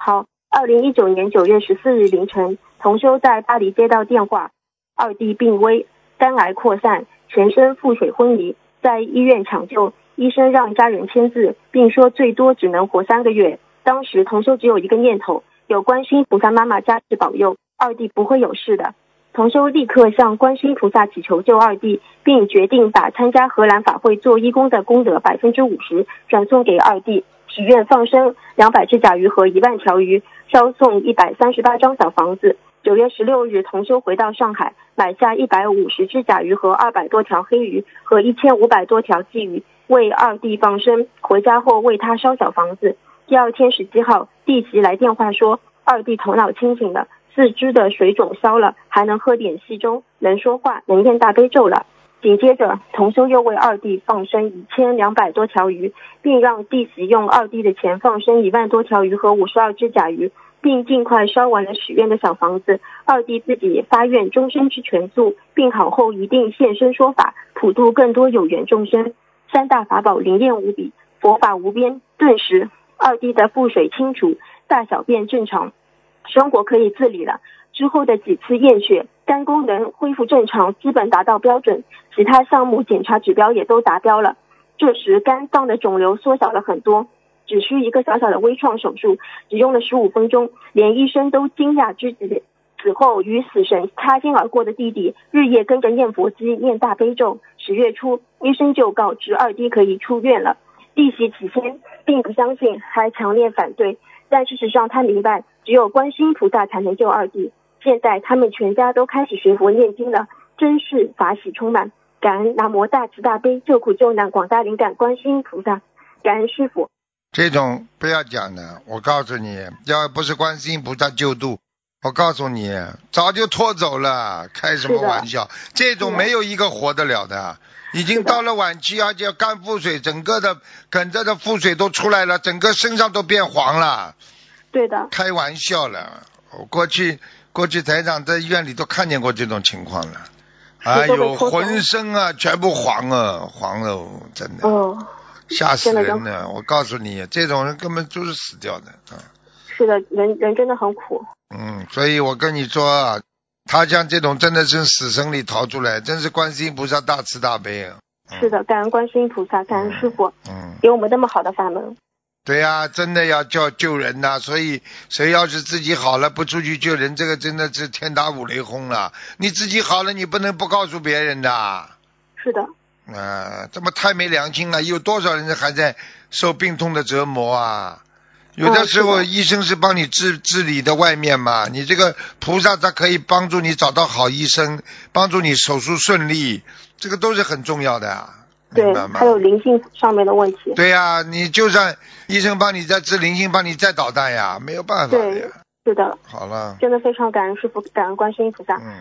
好，2019年9月14日凌晨，同修在巴黎接到电话，二弟病危，肝癌扩散，全身腹水昏迷，在医院抢救，医生让家人签字，并说最多只能活3个月。当时同修只有一个念头，有观世音菩萨妈妈加持保佑，二弟不会有事的。同修立刻向观世音菩萨祈求救二弟，并决定把参加荷兰法会做义工的功德50%转送给二弟，许愿放生200只甲鱼和1万条鱼，烧送138张小房子。9月16日，同修回到上海，买下150只甲鱼和200多条黑鱼和1500多条鲫鱼，为二弟放生。回家后为他烧小房子。第二天17号，弟媳来电话说，二弟头脑清醒了，4肢的水肿消了，还能喝点稀粥，能说话，能念大悲咒了。紧接着，同修又为二弟放生1200多条鱼，并让弟媳用二弟的钱放生1万多条鱼和52只甲鱼，并尽快烧完了许愿的小房子。二弟自己发愿终身吃全素，病好后一定现身说法，普度更多有缘众生。3大法宝灵验无比，佛法无边，顿时二弟的腹水清除，大小便正常，生活可以自理了。之后的几次验血，肝功能恢复正常，基本达到标准，其他项目检查指标也都达标了。这时肝脏的肿瘤缩小了很多，只需一个小小的微创手术，只用了15分钟，连医生都惊讶之极。此后与死神擦肩而过的弟弟日夜跟着念佛机念大悲咒。10月初，医生就告知二弟可以出院了。弟媳起先并不相信，还强烈反对，但事实上他明白只有观世音菩萨才能救二弟。现在他们全家都开始学佛念经了，真是法喜充满。感恩南无大慈大悲救苦救难广大灵感观世音菩萨，感恩师父。 这种不要讲的，我告诉你，要不是观世音菩萨救度，我告诉你早就拖走了，开什么玩笑，这种没有一个活得了的，已经到了晚期，而且肝腹水整个的梗着的腹水都出来了，整个身上都变黄了。 对的， 开玩笑了，我过去台长在医院里都看见过这种情况了。哎呦，浑身啊全部黄了，真的。吓死人了！我告诉你，这种人根本就是死掉的啊。 是的，人真的很苦。 所以我跟你说，他像这种真的是死神里逃出来，真是观世音菩萨大慈大悲啊。 是的，感恩观世音菩萨，感恩师父，给我们那么好的法门。 对呀，真的要救人呐，所以谁要是自己好了不出去救人，这个真的是天打五雷轰了。你自己好了，你不能不告诉别人的。 是的。 这么太没良心了，有多少人还在受病痛的折磨啊？有的时候医生是帮你治理的外面嘛，你这个菩萨他可以帮助你找到好医生，帮助你手术顺利，这个都是很重要的啊。 对，还有灵性上面的问题。 对呀，你就算医生帮你再治，灵性帮你再捣蛋呀，没有办法的呀。 对，是的。 好了， 真的非常感恩师父，感恩观世音菩萨。